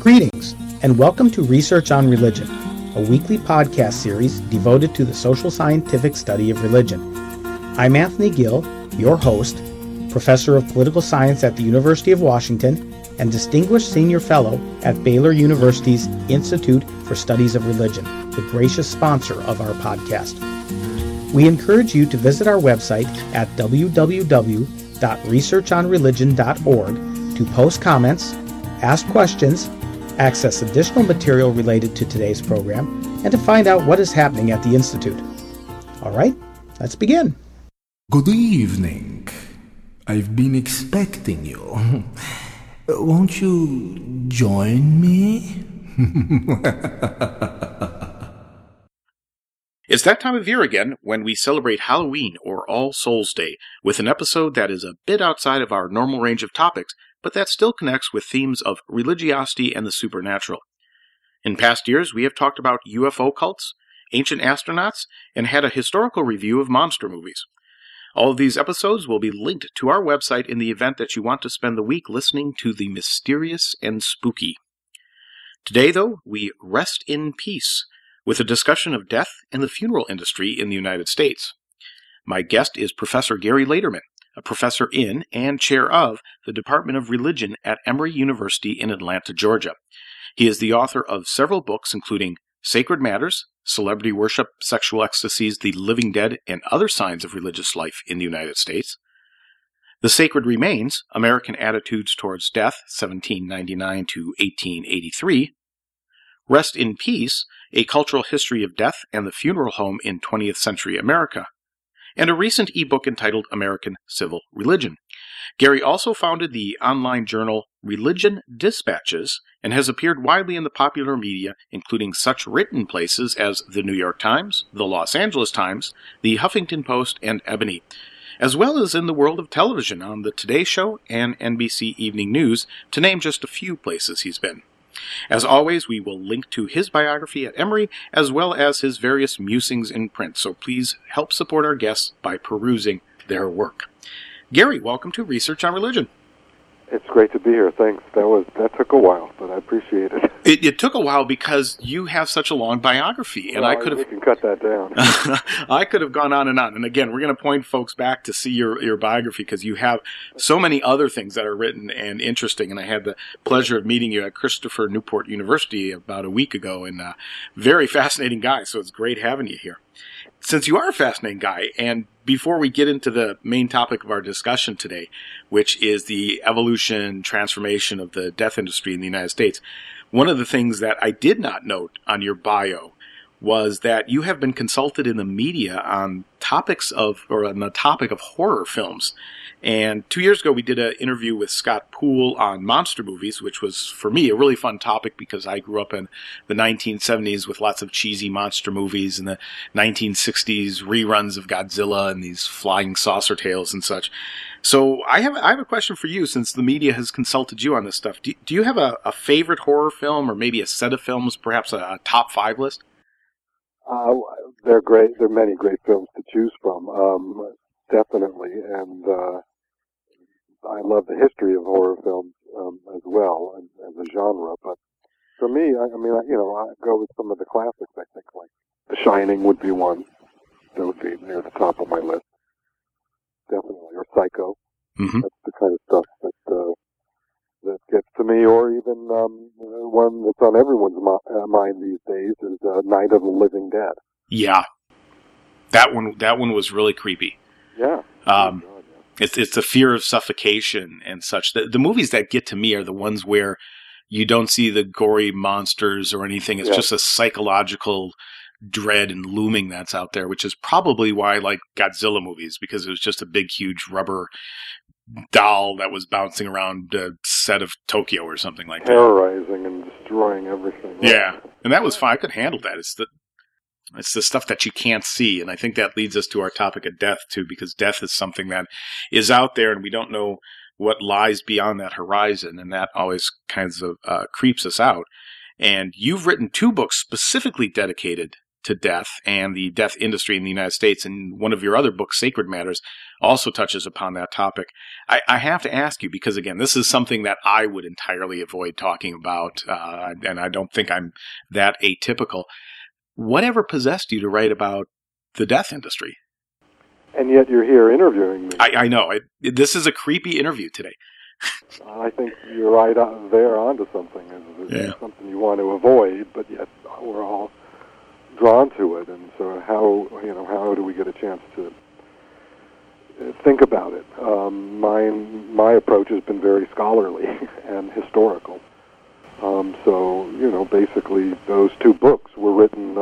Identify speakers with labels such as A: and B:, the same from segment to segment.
A: Greetings, and welcome to Research on Religion, a weekly podcast series devoted to the social scientific study of religion. I'm Anthony Gill, your host, Professor of Political Science at the University of Washington, and Distinguished Senior Fellow at Baylor University's Institute for Studies of Religion, the gracious sponsor of our podcast. We encourage you to visit our website at www.researchonreligion.org to post comments, ask questions, access additional material related to today's program, and to find out what is happening at the Institute. All right, let's begin.
B: Good evening. I've been expecting you. Won't you join me?
C: It's that time of year again when we celebrate Halloween or All Souls Day with an episode that is a bit outside of our normal range of topics, but that still connects with themes of religiosity and the supernatural. In past years, we have talked about UFO cults, ancient astronauts, and had a historical review of monster movies. All of these episodes will be linked to our website in the event that you want to spend the week listening to the mysterious and spooky. Today, though, we rest in peace with a discussion of death and the funeral industry in the United States. My guest is Professor Gary Lederman, a professor in and chair of the Department of Religion at Emory University in Atlanta, Georgia. He is the author of several books, including Sacred Matters, Celebrity Worship, Sexual Ecstasies, the Living Dead, and Other Signs of Religious Life in the United States. The Sacred Remains, American Attitudes Towards Death, 1799 to 1883. Rest in Peace, A Cultural History of Death and the Funeral Home in 20th Century America, and a recent ebook entitled American Civil Religion. Gary also founded the online journal Religion Dispatches and has appeared widely in the popular media, including such written places as The New York Times, The Los Angeles Times, The Huffington Post, and Ebony, as well as in the world of television on The Today Show and NBC Evening News, to name just a few places he's been. As always, we will link to his biography at Emory, as well as his various musings in print, so please help support our guests by perusing their work. Gary, welcome to Research on Religion.
D: It's great to be here. Thanks. That took a while, but I appreciate it.
C: It took a while because you have such a long biography, and I could have.
D: We can cut that down.
C: I could have gone on. And again, we're going to point folks back to see your biography because you have so many other things that are written and interesting. And I had the pleasure of meeting you at Christopher Newport University about a week ago, and very fascinating guy. So it's great having you here. Since you are a fascinating guy, and before we get into the main topic of our discussion today, which is the evolution, transformation of the death industry in the United States, one of the things that I did not note on your bio was that you have been consulted in the media on on the topic of horror films. And 2 years ago, we did an interview with Scott Poole on monster movies, which was, for me, a really fun topic because I grew up in the 1970s with lots of cheesy monster movies and the 1960s reruns of Godzilla and these flying saucer tales and such. So I have a question for you, since the media has consulted you on this stuff. Do you have a favorite horror film, or maybe a set of films, perhaps a top 5 list?
D: They're great. There are many great films to choose from, definitely. And I love the history of horror films as well, as a genre. But for me, I go with some of the classics. I think, like The Shining would be one that would be near the top of my list, definitely. Or Psycho. Mm-hmm. That's the kind of stuff that gets to me. Or even one that's on everyone's mind these days is Night of the Living Dead.
C: Yeah, that one was really creepy.
D: Yeah.
C: It's the fear of suffocation and such. The movies that get to me are the ones where you don't see the gory monsters or anything. It's just a psychological dread and looming that's out there, which is probably why I like Godzilla movies, because it was just a big, huge rubber doll that was bouncing around a set of Tokyo or something like that.
D: Terrorizing and destroying everything. Right?
C: Yeah, and that was fine. I could handle that. It's the stuff that you can't see, and I think that leads us to our topic of death, too, because death is something that is out there, and we don't know what lies beyond that horizon, and that always kinds of creeps us out. And you've written 2 books specifically dedicated to death and the death industry in the United States. And one of your other books, Sacred Matters, also touches upon that topic. I have to ask you, because again, this is something that I would entirely avoid talking about, and I don't think I'm that atypical. Whatever possessed you to write about the death industry?
D: And yet you're here interviewing me.
C: I know. This is a creepy interview today.
D: I think you're right there onto something. It's something you want to avoid, but yet we're all drawn to it. And so how do we get a chance to think about it? My approach has been very scholarly and historical. So, basically those two books were written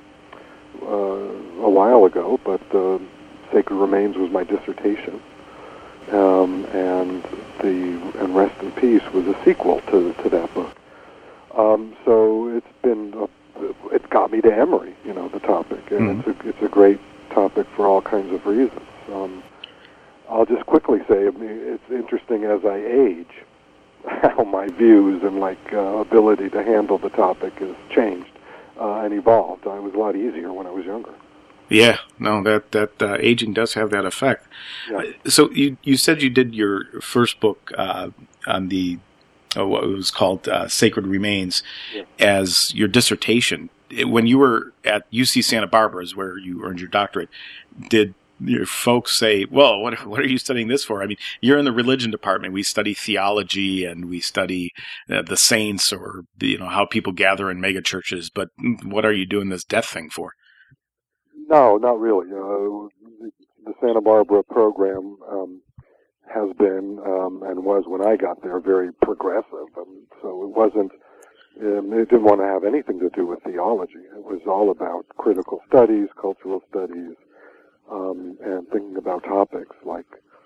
D: a while ago, but Sacred Remains was my dissertation, and Rest in Peace was a sequel to that book. So it got me to Emory, the topic, and it's a great topic for all kinds of reasons. I'll just quickly say, it's interesting as I age, how my views and ability to handle the topic has changed and evolved. I was a lot easier when I was younger.
C: Yeah, no, that aging does have that effect. Yeah. So you said you did your first book on the what was called Sacred Remains as your dissertation. When you were at UC Santa Barbara, is where you earned your doctorate, did your folks say, well, what are you studying this for? I mean, you're in the religion department. We study theology and we study the saints, or how people gather in mega churches. But what are you doing this death thing for?
D: No, not really. The Santa Barbara program has been and was, when I got there, very progressive, and so it wasn't. It didn't want to have anything to do with theology. It was all about critical studies, cultural studies, and thinking about topics like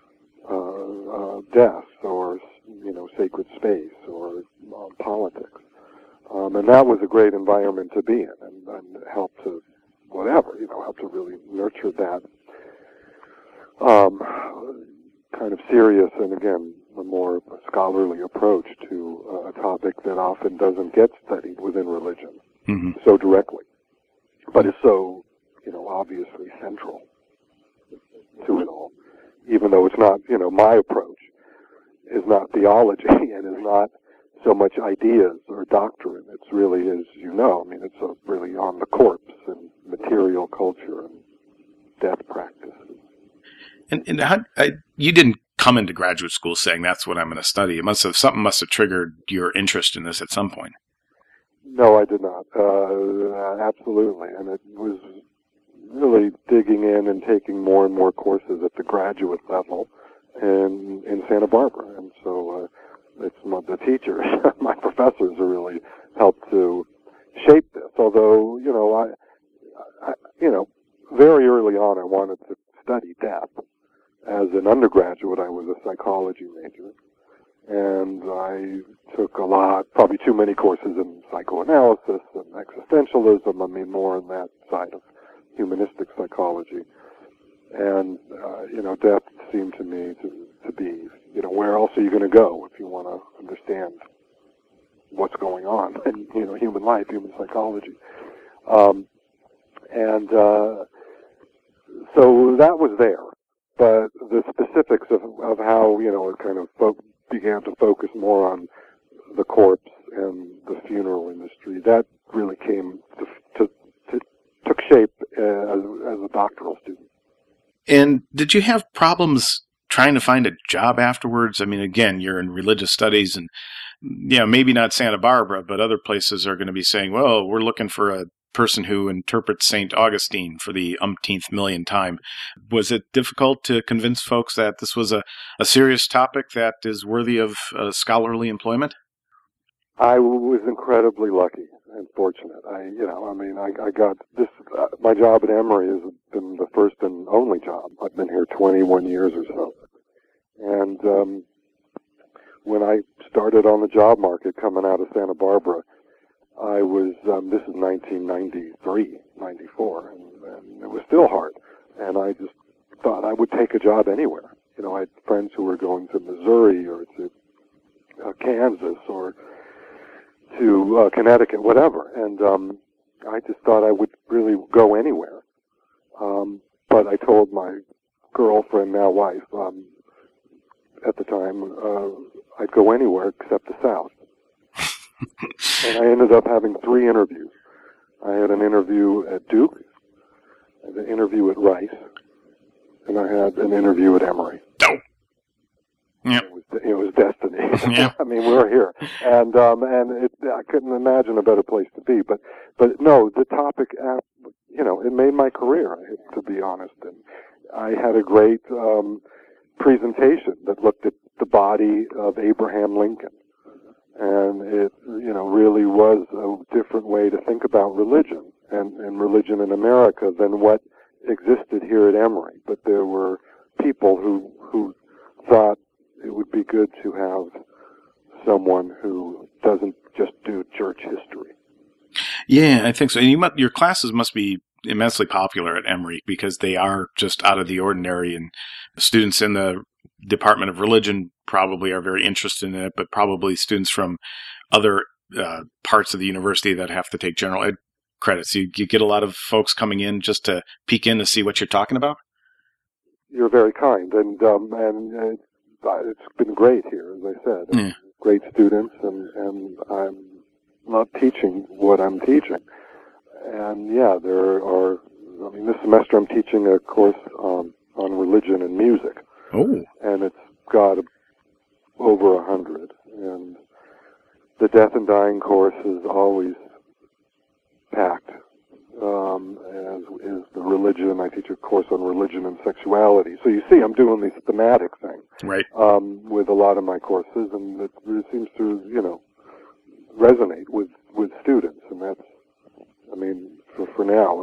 D: death, or sacred space, or politics. And that was a great environment to be in, and helped to help to really nurture that kind of serious and, again, a more scholarly approach to a topic that often doesn't get studied within religion so directly, but is so, obviously central to it all, even though it's not, my approach is not theology and is not so much ideas or doctrine. It's really is, it's really on the corpse and material culture and death practices.
C: And how, you didn't come into graduate school saying that's what I'm going to study. Something must have triggered your interest in this at some point.
D: No, I did not. Absolutely. And it was really digging in and taking more and more courses at the graduate level in Santa Barbara. And so it's the teachers, my professors, who really helped to shape this. Although, I very early on I wanted to study death. As an undergraduate, I was a psychology major, and I took probably too many courses in psychoanalysis and existentialism, more on that side of humanistic psychology. And, death seemed to me to be, where else are you going to go if you want to understand what's going on in, human life, human psychology. So that was there. But the specifics of how, it kind of began to focus more on the corpse and the funeral industry, that really came took shape as a doctoral student.
C: And did you have problems trying to find a job afterwards? Again, you're in religious studies, and maybe not Santa Barbara, but other places are going to be saying, well, we're looking for a person who interprets St. Augustine for the umpteenth million time. Was it difficult to convince folks that this was a serious topic that is worthy of scholarly employment?
D: I was incredibly lucky and fortunate. I got this. My job at Emory has been the first and only job. I've been here 21 years or so. And when I started on the job market coming out of Santa Barbara, I was, this is 1993, 94, and it was still hard. And I just thought I would take a job anywhere. I had friends who were going to Missouri or to Kansas or to Connecticut, whatever. And I just thought I would really go anywhere. But I told my girlfriend, now wife, at the time, I'd go anywhere except the South. And I ended up having 3 interviews. I had an interview at Duke, I had an interview at Rice, and I had an interview at Emory.
C: Oh. Yep.
D: It was destiny.
C: Yeah.
D: I mean, we're here, and I couldn't imagine a better place to be. But no, the topic, it made my career, to be honest. And I had a great presentation that looked at the body of Abraham Lincoln, and it really was a different way to think about religion and religion in America than what existed here at Emory. But there were people who thought it would be good to have someone who doesn't just do church history.
C: Yeah, I think so. And your classes must be immensely popular at Emory because they are just out of the ordinary, and students in the Department of Religion probably are very interested in it, but probably students from other parts of the university that have to take general ed credits. You get a lot of folks coming in just to peek in to see what you're talking about?
D: You're very kind, and it's been great here, as I said.
C: Yeah.
D: Great students, and I love teaching what I'm teaching. And yeah, this semester I'm teaching a course on religion and music.
C: Oh.
D: And it's got over 100. And the death and dying course is always packed, as is the religion. I teach a course on religion and sexuality. So you see, I'm doing these thematic things.
C: Right.
D: With a lot of my courses, and it seems to, resonate with students, and that's, for now,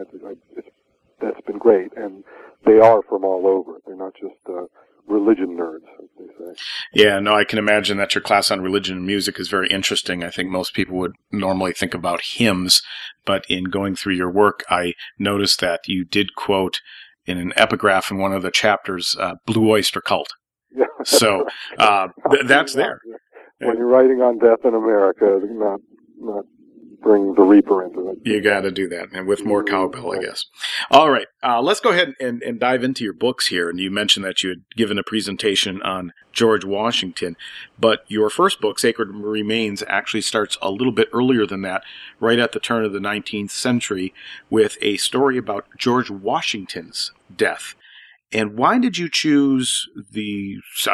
D: that's been great, and they are from all over. They're not just religion nerds, as they say.
C: Yeah, no, I can imagine that your class on religion and music is very interesting. I think most people would normally think about hymns, but in going through your work, I noticed that you did quote in an epigraph in one of the chapters, Blue Oyster Cult.
D: Yeah.
C: So that's there.
D: When you're writing on death in America, not bring the Reaper into it.
C: You got to do that, and with more cowbell, I guess. All right, let's go ahead and dive into your books here. And you mentioned that you had given a presentation on George Washington, but your first book, Sacred Remains, actually starts a little bit earlier than that, right at the turn of the 19th century, with a story about George Washington's death. And why did you choose the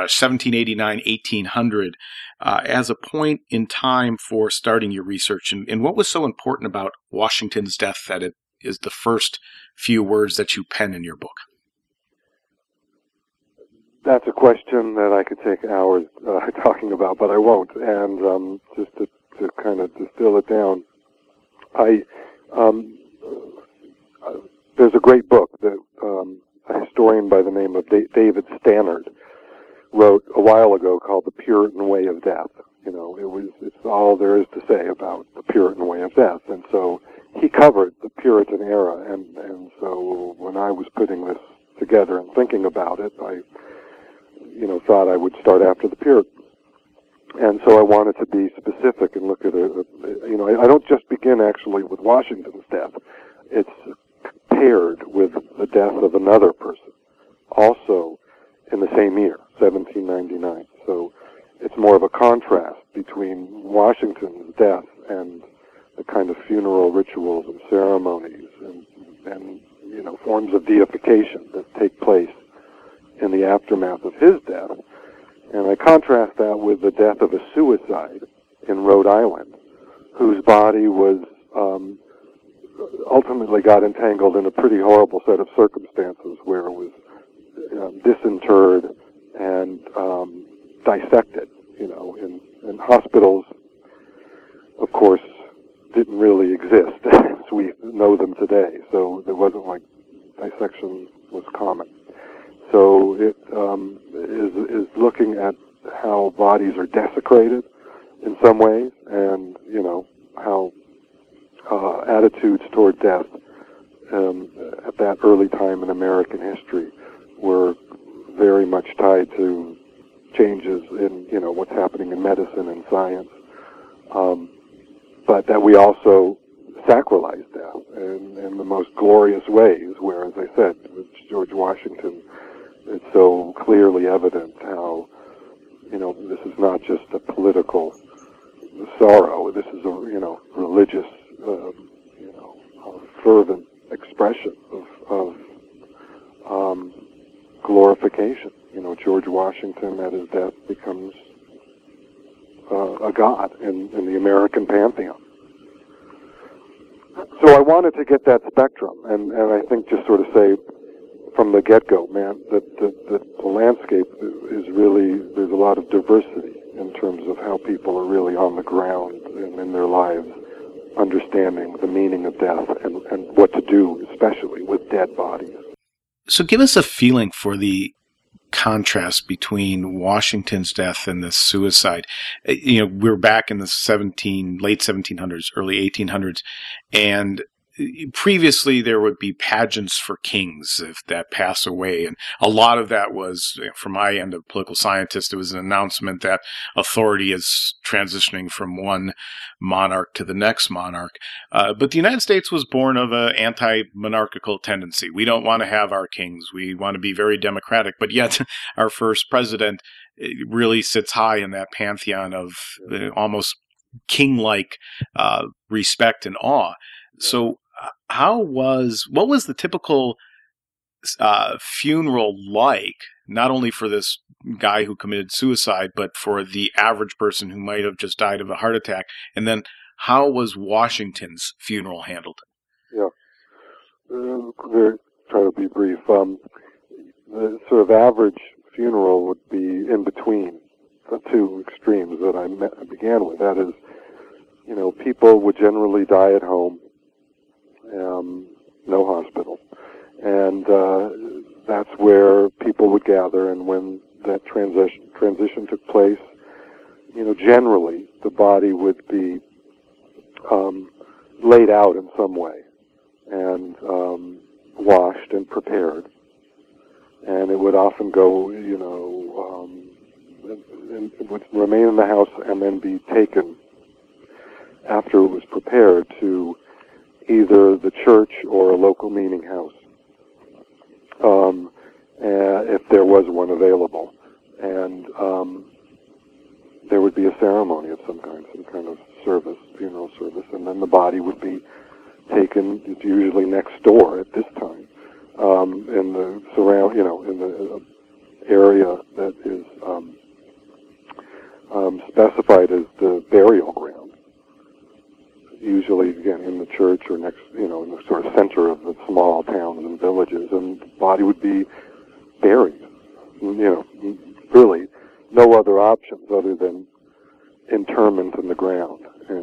C: 1789-1800 as a point in time for starting your research? And what was so important about Washington's death that it is the first few words that you pen in your book?
D: That's a question that I could take hours talking about, but I won't. And just to kind of distill it down, there's a great book that a historian by the name of David Stannard wrote a while ago called The Puritan Way of Death. It's all there is to say about the Puritan way of death. And so he covered the Puritan era. And so when I was putting this together and thinking about it, I, thought I would start after the Puritans. And so I wanted to be specific and look at I don't just begin actually with Washington's death. It's paired with the death of another person, also in the same year, 1799. So it's more of a contrast between Washington's death and the kind of funeral rituals and ceremonies and forms of deification that take place in the aftermath of his death. And I contrast that with the death of a suicide in Rhode Island, whose body was ultimately got entangled in a pretty horrible set of circumstances where it was disinterred and dissected. And hospitals, of course, didn't really exist as we know them today. So there wasn't like dissection was common. So it is looking at how bodies are desecrated in some ways, and how attitudes toward death at that early time in American history were very much tied to changes in what's happening in medicine and science, but that we also sacralize death in the most glorious ways, where, as I said, with George Washington, it's so clearly evident how, this is not just a political sorrow. This is a, religious, fervent expression of glorification. George Washington at his death becomes a god in the American pantheon. So I wanted to get that spectrum, and I think just sort of say from the get-go, man, that the landscape is really, there's a lot of diversity in terms of how people are really on the ground and in their lives understanding the meaning of death and what to do, especially with dead bodies.
C: So give us a feeling for the contrast between Washington's death and the suicide. We're back in the late 1700s, early 1800s, and previously there would be pageants for kings if that pass away, and a lot of that was, from my end of political scientist, it was an announcement that authority is transitioning from one monarch to the next monarch. But the United States was born of an anti-monarchical tendency. We don't want to have our kings. We want to be very democratic, but yet our first president really sits high in that pantheon of almost king-like respect and awe. So what was the typical funeral like, not only for this guy who committed suicide, but for the average person who might have just died of a heart attack? And then how was Washington's funeral handled?
D: Yeah. Try to be brief. The sort of average funeral would be in between the two extremes that I began with. That is, people would generally die at home. No hospital. And that's where people would gather, and when that transition took place, generally the body would be laid out in some way and washed and prepared. And it would often go, it would remain in the house and then be taken after it was prepared to either the church or a local meeting house, if there was one available. And there would be a ceremony of some kind of service, funeral service, and then the body would be taken, it's usually next door at this time, in the in the area that is specified as the burial ground. Usually, again, in the church or next, in the sort of center of the small towns and villages, and the body would be buried. Really, no other options other than interment in the ground.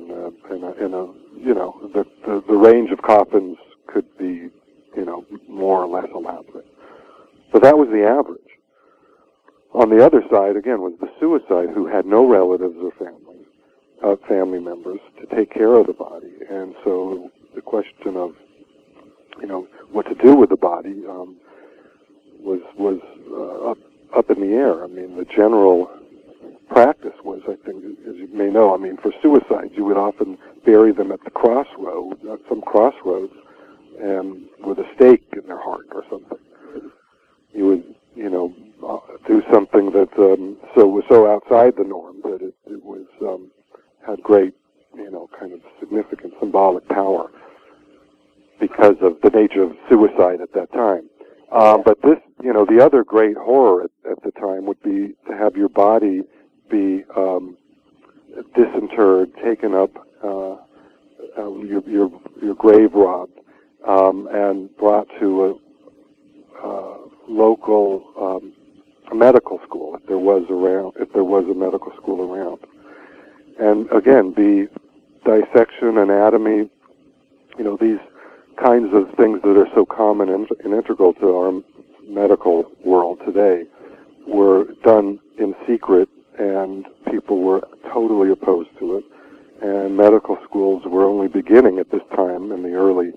D: The range of coffins could be, more or less elaborate. So that was the average. On the other side, again, was the suicide who had no relatives or family members to take care of the body. And so the question of, what to do with the body was up in the air. I mean, the general practice was, I think, as you may know, for suicides, you would often bury them at the some crossroads, and with a stake in their heart or something. You would, do something that was so outside the norm that it was had great, kind of significant symbolic power because of the nature of suicide at that time. But this, the other great horror at the time would be to have your body be disinterred, taken up, your grave robbed, and brought to a local medical school if there was a medical school around. And again, the dissection, anatomy, these kinds of things that are so common and integral to our medical world today were done in secret, and people were totally opposed to it. And medical schools were only beginning at this time in the early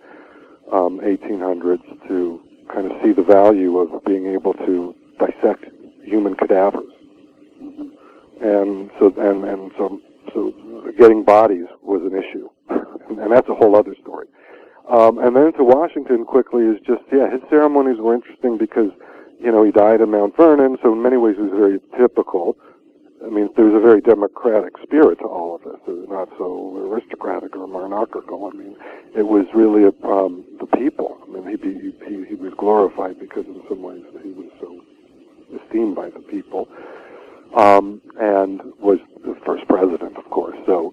D: 1800s to kind of see the value of being able to dissect human cadavers. And so getting bodies was an issue. And that's a whole other story. And then to Washington quickly is just, his ceremonies were interesting because, he died in Mount Vernon, so in many ways it was very typical. I mean, there was a very democratic spirit to all of this. It was not so aristocratic or monarchical. I mean, it was really the people. I mean, he was glorified because in some ways he was so esteemed by the people, and was the first president, of course. So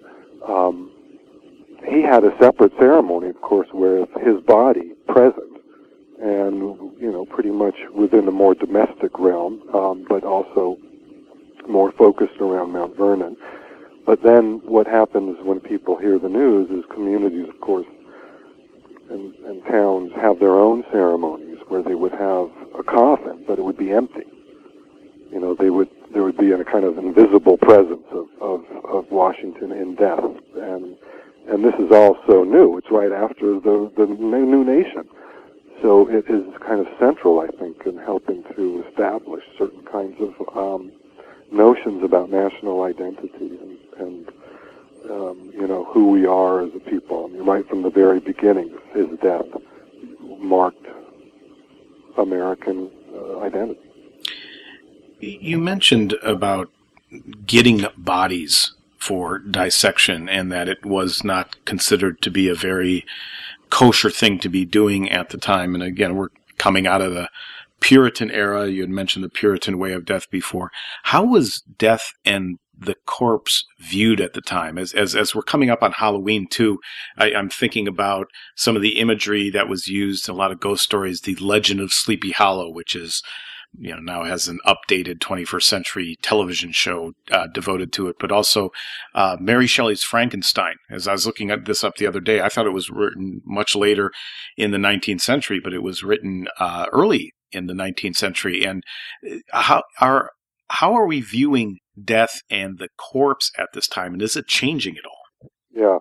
D: he had a separate ceremony, of course, with his body present, and pretty much within a more domestic realm, but also more focused around Mount Vernon. But then what happens when people hear the news is communities, of course, and towns have their own ceremonies where they would have a coffin, but it would be empty. There would be a kind of invisible presence of Washington in death, and this is all so new. It's right after the new nation. So it is kind of central, I think, in helping to establish certain kinds of notions about national identity and who we are as a people. I mean, right from the very beginning, his death marked American identity.
C: You mentioned about getting bodies for dissection and that it was not considered to be a very kosher thing to be doing at the time. And again, we're coming out of the Puritan era. You had mentioned the Puritan way of death before. How was death and the corpse viewed at the time? As we're coming up on Halloween too, I'm thinking about some of the imagery that was used in a lot of ghost stories, the Legend of Sleepy Hollow, which is, now has an updated 21st century television show devoted to it, but also Mary Shelley's Frankenstein. As I was looking at this up the other day, I thought it was written much later in the 19th century, but it was written early in the 19th century. And how are we viewing death and the corpse at this time, and is it changing at all?
D: Yeah,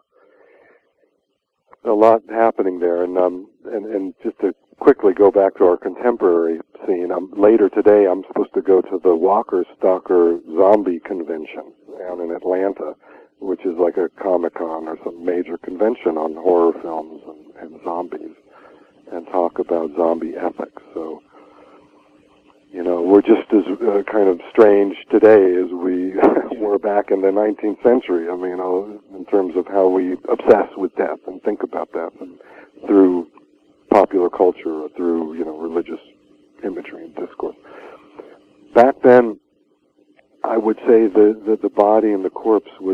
D: a lot happening there, and just to quickly go back to our contemporary scene. Later today, I'm supposed to go to the Walker Stalker Zombie Convention down in Atlanta, which is like a Comic-Con or some major convention on horror films and zombies, and talk about zombie ethics. So, we're just as kind of strange today as we were back in the 19th century. I mean, in terms of how we obsess with death and think about death, and through popular culture or through, religious imagery and discourse. Back then, I would say that the body and the corpse was,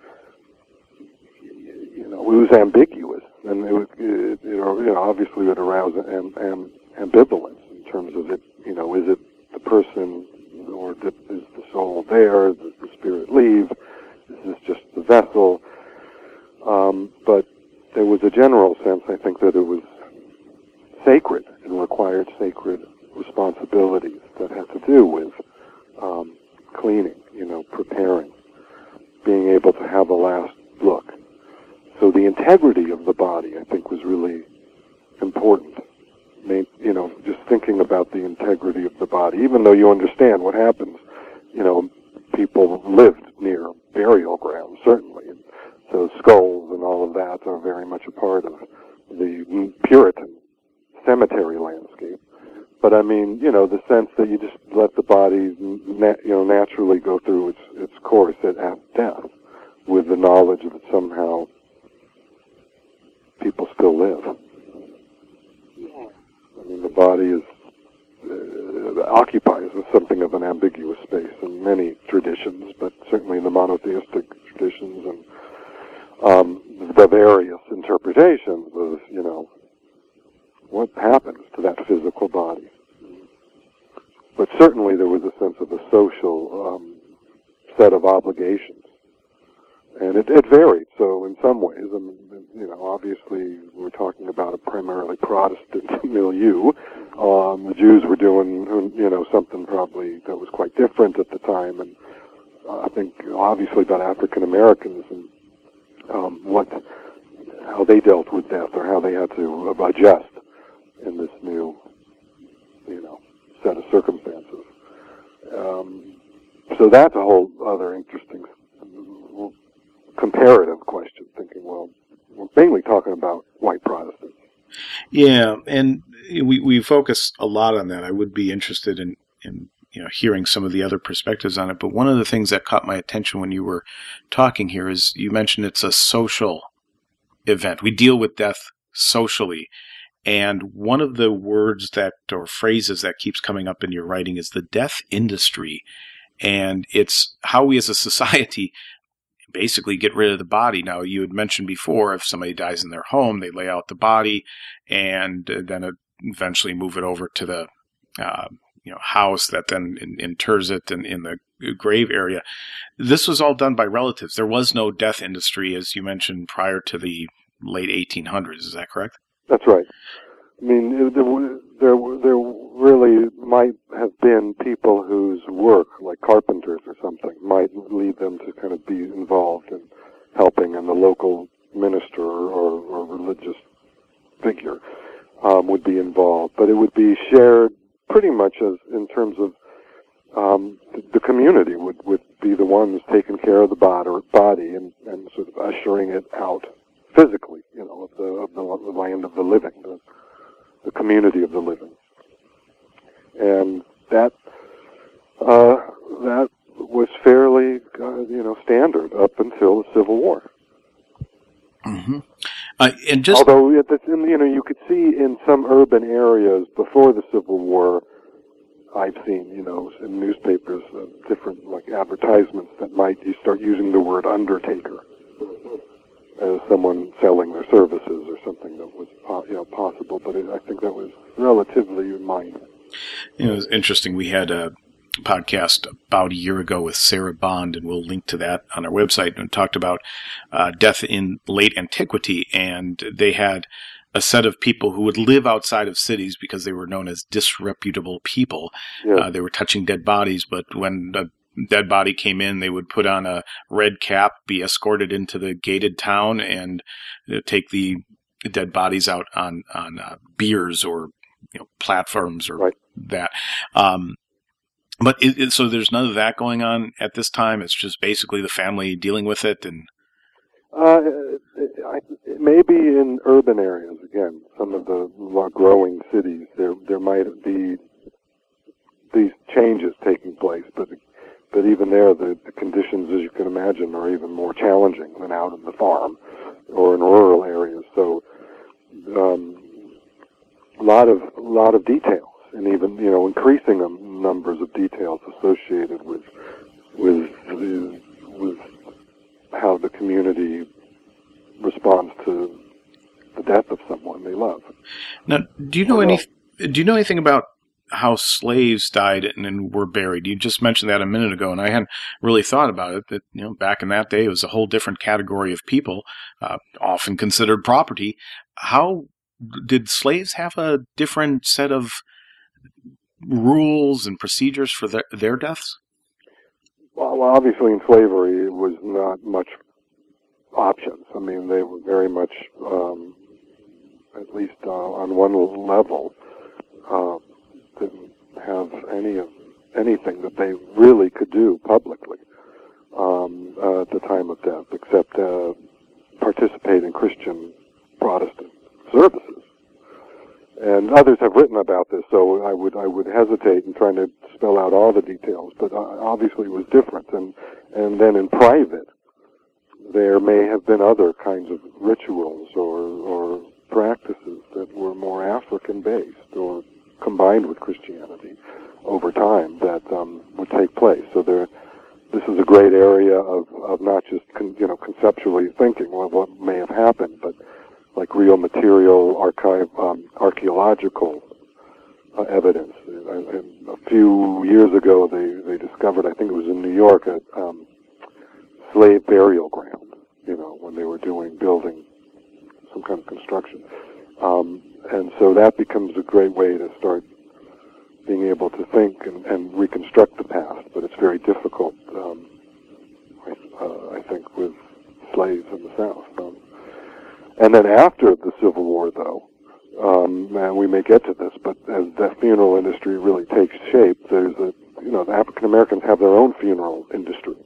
D: it was ambiguous, and it obviously would arouse ambivalence in terms of it. Is it the person, or is the soul there? Does the spirit leave? Is this just the vessel? But there was a general sense, I think, that it was sacred and required sacred responsibilities that had to do with cleaning, preparing, being able to have a last look. So the integrity of the body, I think, was really important. Just thinking about the integrity of the body, even though you understand what happens, people lived near burial grounds, certainly. So skulls and all of that are very much a part of the Puritan cemetery landscape. But I mean, the sense that you just let the body, naturally go through its course at death, with the knowledge that somehow people still live. I mean, the body occupies something of an ambiguous space in many traditions, but certainly in the monotheistic traditions and the various interpretations of, what happens to that physical body. But certainly there was a sense of a social set of obligations. And it varied. So in some ways, obviously we're talking about a primarily Protestant milieu. The Jews were doing, something probably that was quite different at the time. And I think obviously about African Americans and how they dealt with death, or how they had to adjust in this new, set of circumstances. So that's a whole other interesting comparative question, thinking, well, we're mainly talking about white Protestants
C: Yeah, and we focus a lot on that. I would be interested in hearing some of the other perspectives on it. But one of the things that caught my attention when you were talking here is you mentioned it's a social event. We deal with death socially. And one of the words or phrases that keeps coming up in your writing is the death industry. And it's how we as a society basically get rid of the body. Now, you had mentioned before, if somebody dies in their home, they lay out the body and then eventually move it over to the house that then inters it in the grave area. This was all done by relatives. There was no death industry, as you mentioned, prior to the late 1800s. Is that correct?
D: That's right. I mean, there really might have been people whose work, like carpenters or something, might lead them to kind of be involved in helping, and the local minister or religious figure would be involved. But it would be shared pretty much as in terms of the community would be the ones taking care of the body and sort of ushering it out physically, of the land of the living, the community of the living, and that was fairly standard up until the Civil War.
C: Mm-hmm. And just
D: although you could see in some urban areas before the Civil War, I've seen in newspapers different advertisements that might start using the word undertaker as someone selling their services or something that was possible, but I think that was relatively minor.
C: It was interesting. We had a podcast about a year ago with Sarah Bond, and we'll link to that on our website, and talked about death in late antiquity, and they had a set of people who would live outside of cities because they were known as disreputable people.
D: Yes.
C: They were touching dead bodies, but when the dead body came in, they would put on a red cap, be escorted into the gated town, and take the dead bodies out on biers or platforms or
D: right.
C: that. But so there's none of that going on at this time. It's just basically the family dealing with it, and
D: maybe in urban areas again, some of the growing cities, there might be these changes taking place, but even there, the conditions, as you can imagine, are even more challenging than out on the farm or in rural areas. So, a lot of details, and even increasing numbers of details associated with how the community responds to the death of someone they love.
C: Now, do you know anything about how slaves died and were buried? You just mentioned that a minute ago, and I hadn't really thought about it. That back in that day, it was a whole different category of people, often considered property. How did slaves have a different set of rules and procedures for their deaths?
D: Well, obviously, in slavery, it was not much options. I mean, they were very much, at least on one level, didn't have anything that they really could do publicly at the time of death, except participate in Christian Protestant services. And others have written about this, so I would hesitate in trying to spell out all the details. But obviously, it was different. And then in private, there may have been other kinds of rituals or practices that were more African-based or combined with Christianity over time that would take place. So this is a great area of not just conceptually thinking what may have happened, but like real material archaeological evidence. And a few years ago, they discovered, I think it was in New York, a slave burial ground. When they were building some kind of construction. And so that becomes a great way to start being able to think and reconstruct the past, but it's very difficult, I think, with slaves in the South. And then after the Civil War, though, and we may get to this, but as the funeral industry really takes shape, there's the African Americans have their own funeral industry,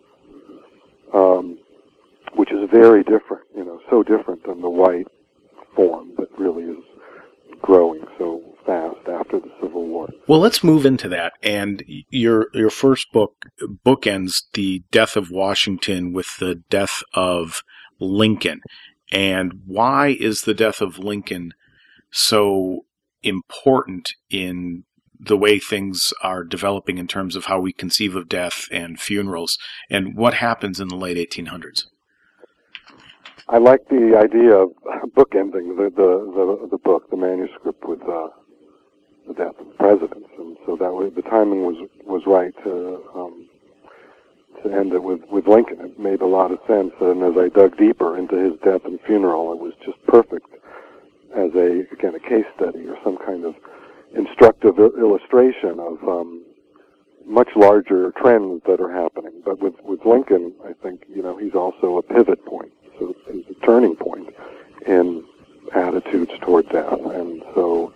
D: which is very different, so different than the white form that really is growing so fast after the Civil War.
C: Well, let's move into that. And your first book bookends the death of Washington with the death of Lincoln. And why is the death of Lincoln so important in the way things are developing in terms of how we conceive of death and funerals, and what happens in the late 1800s?
D: I like the idea of bookending the book, the manuscript, with the death of presidents, and so that way the timing was right to end it with Lincoln. It made a lot of sense, and as I dug deeper into his death and funeral, it was just perfect as a case study or some kind of instructive illustration of much larger trends that are happening. But with Lincoln, I think, he's also a pivot point. So he's a turning point in attitudes toward death. And so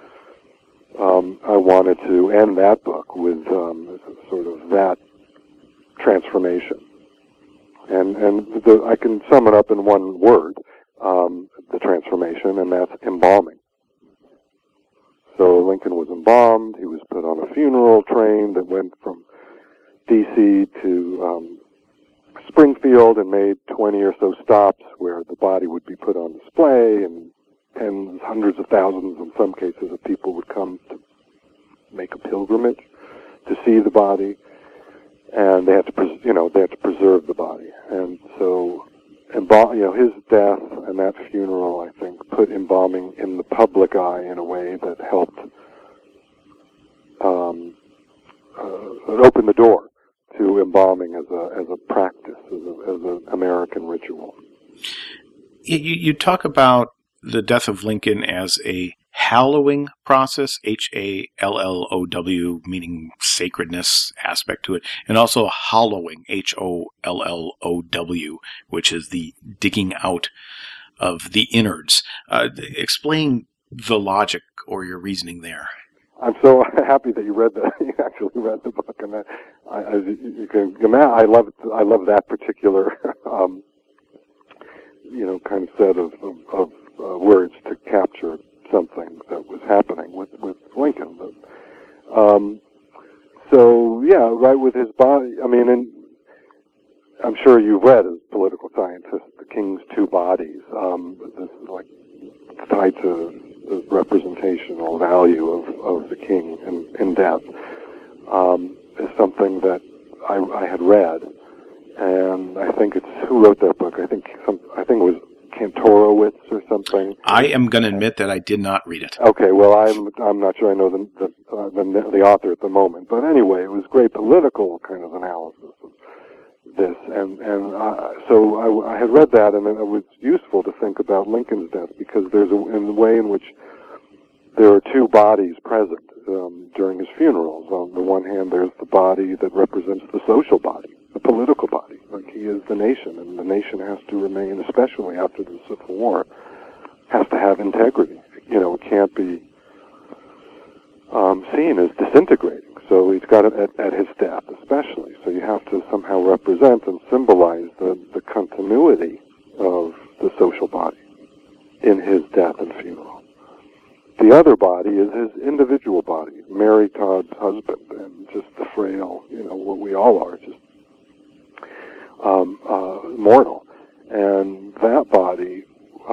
D: I wanted to end that book with sort of that transformation. And I can sum it up in one word, the transformation, and that's embalming. So Lincoln was embalmed. He was put on a funeral train that went from D.C. to Springfield and made 20 or so stops where the body would be put on display, and tens, hundreds of thousands, in some cases, of people would come to make a pilgrimage to see the body, and they had to preserve the body. And so, his death and that funeral, I think, put embalming in the public eye in a way that helped open the door to embalming as a practice, as an American ritual.
C: You talk about the death of Lincoln as a hallowing process, H-A-L-L-O-W, meaning sacredness aspect to it, and also hollowing, H-O-L-L-O-W, which is the digging out of the innards. Explain the logic or your reasoning there.
D: I'm so happy that you read that. You actually read the book, and that I love that particular kind of set of words to capture something that was happening with Lincoln. Right with his body. I mean, and I'm sure you've read as a political scientist the King's Two Bodies. This is like tied to the representational value of the king in death. Is something that I had read, and I think it's who wrote that book. I think it was Kantorowicz or something.
C: I am going to admit that I did not read it.
D: Okay, well, I'm not sure I know the author at the moment, but anyway, it was great political kind of analysis of this, so I had read that, and it was useful to think about Lincoln's death because there's a way in which there are two bodies present during his funerals. On the one hand, there's the body that represents the social body, the political body, like he is the nation, and the nation has to remain, especially after the Civil War, has to have integrity. It can't be seen as disintegrating. So he's got it at his death, especially. So you have to somehow represent and symbolize the continuity of the social body in his death and funeral. The other body is his individual body, Mary Todd's husband, and just the frail, what we all are, just mortal. And that body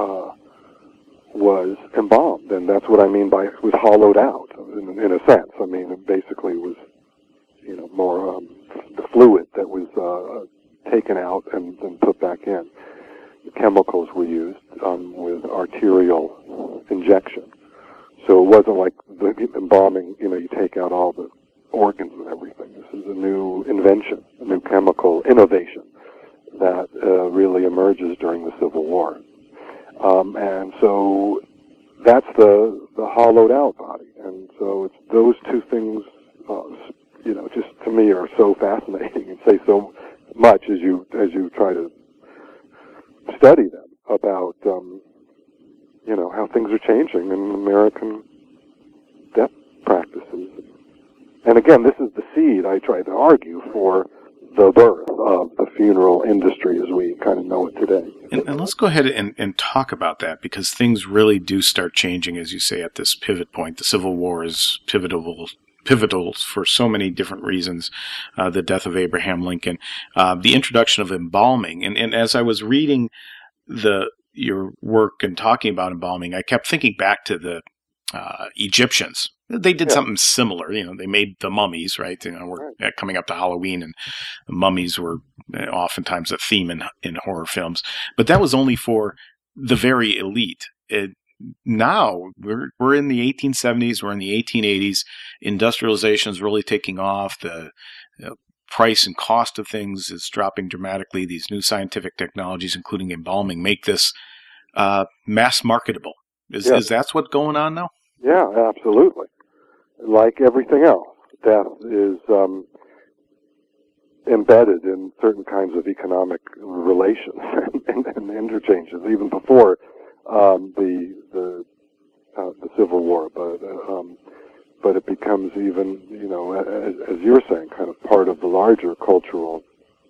D: was embalmed, and that's what I mean by it was hollowed out, in a sense. I mean, it basically was, more the fluid that was taken out and then put back in. The chemicals were used with arterial injection. So it wasn't like the embalming, you take out all the organs and everything. This is a new invention, a new chemical innovation that really emerges during the Civil War. And so that's the hollowed out body. And so it's those two things, just to me are so fascinating and say so much as you try to study them about, how things are changing in American death practices. And again, this is the seed, I try to argue, for the birth of the funeral industry as we kind of know it today.
C: And And let's go ahead and talk about that, because things really do start changing, as you say, at this pivot point. The Civil War is pivotal for so many different reasons. The death of Abraham Lincoln, the introduction of embalming. And as I was reading your work and talking about embalming, I kept thinking back to the Egyptians. They did something similar. They made the mummies, right? We're coming up to Halloween, and the mummies were oftentimes a theme in horror films. But that was only for the very elite. Now we're in the 1870s, we're in the 1880s. Industrialization is really taking off. The price and cost of things is dropping dramatically. These new scientific technologies, including embalming, make this mass marketable. Is that what's going on now?
D: Yeah, absolutely. Like everything else, death is embedded in certain kinds of economic relations and interchanges, even before the Civil War. But it becomes even, as you're saying, kind of part of the larger cultural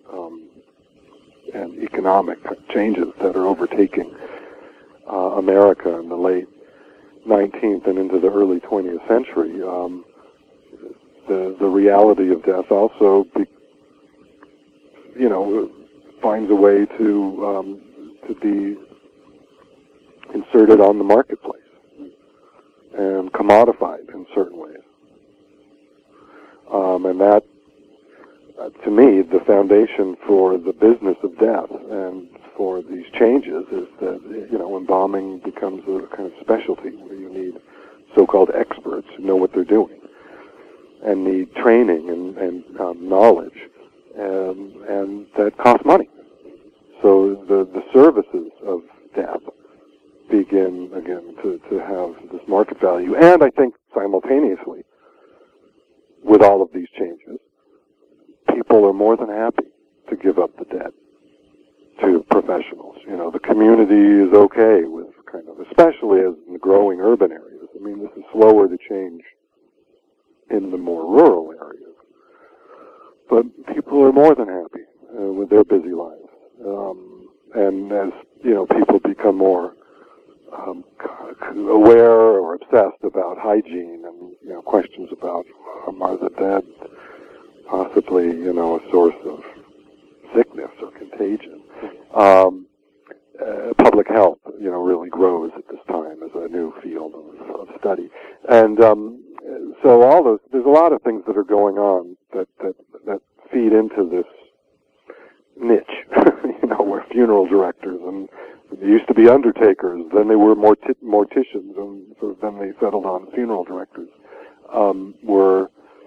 D: and economic changes that are overtaking America in the late 19th and into the early 20th century. The reality of death also, finds a way to be inserted on the marketplace and commodified in certain ways. And that, to me, the foundation for the business of death and for these changes is that, embalming becomes a kind of specialty where you need so-called experts who know what they're doing and need training and knowledge, and that costs money. So the services of death begin, again, to have this market value. And I think simultaneously, with all of these changes, people are more than happy to give up the dead to professionals. The community is okay with kind of, especially as in the growing urban areas. I mean, this is slower to change in the more rural areas. But people are more than happy with their busy lives. And as, people become more aware or obsessed about hygiene and, questions about are the dead possibly, a source of sickness or contagion. Public health, really grows at this time as a new field of study. And so all those, there's a lot of things that are going on that feed into this niche, where funeral directors, and they used to be undertakers, then they were morticians, and so then they settled on funeral directors, were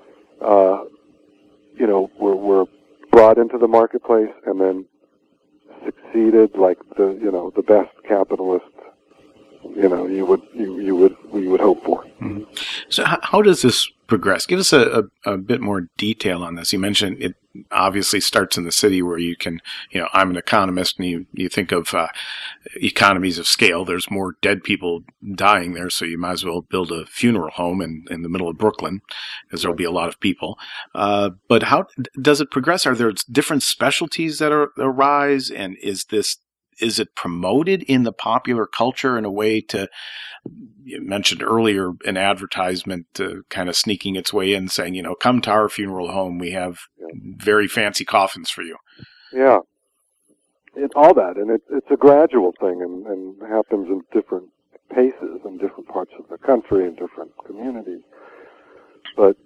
D: brought into the marketplace and then succeeded like the best capitalist you would hope for.
C: Mm-hmm. So how does this progress? Give us a bit more detail on this. You mentioned it obviously starts in the city where you can, I'm an economist, and you think of economies of scale. There's more dead people dying there, so you might as well build a funeral home in the middle of Brooklyn, because there'll be a lot of people. But how does it progress? Are there different specialties that arise, and is it promoted in the popular culture in a way to, you mentioned earlier, an advertisement kind of sneaking its way in saying, come to our funeral home. We have very fancy coffins for you.
D: Yeah. All that. And it's a gradual thing and happens in different paces in different parts of the country and different communities. But